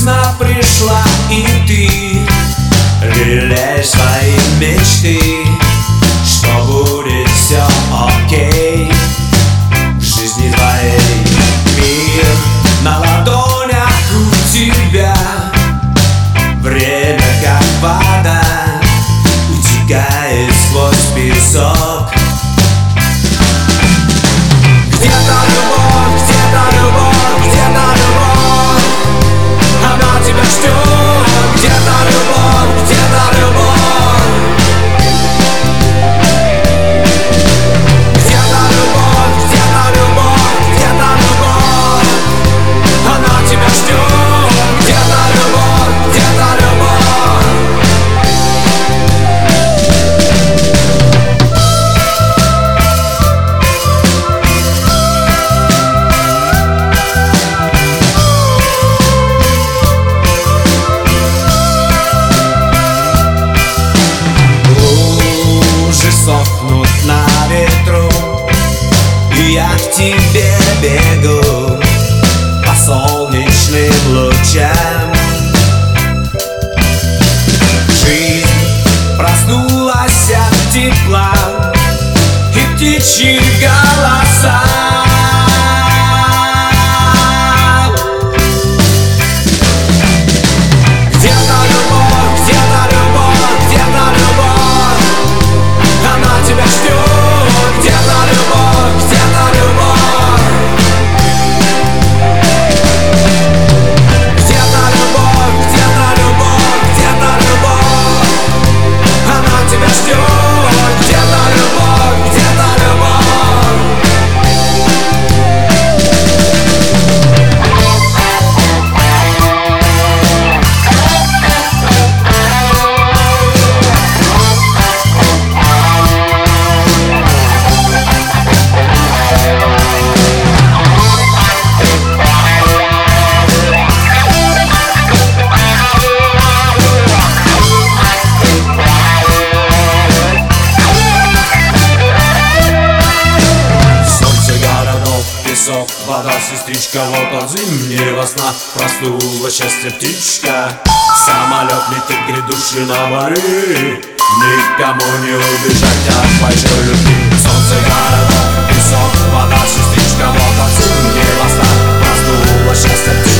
весна пришла, и ты лелеешь свои мечты, что будет все окей в жизни твоей. Мир на ладонях у тебя, время как вода утекает сквозь песок. Где-то любовь, где-то любовь, где-то любовь, она тебя ждет. Где-то любовь, где-то любовь, где-то любовь, где-то любовь, где-то любовь, она тебя ждет. Где-то любовь, где-то любовь. Сохнут на ветру, и я к тебе бегу по солнечным лучам. Жизнь проснулась от тепла и птичьих голоса. Вода, сестричка, вот от зимнего сна проснулась счастье птичка. Самолет летит грядущий на море, никому не убежать от большой любви. Солнце, городок, песок, вода, сестричка, вот от зимнего сна проснулась счастье птичка.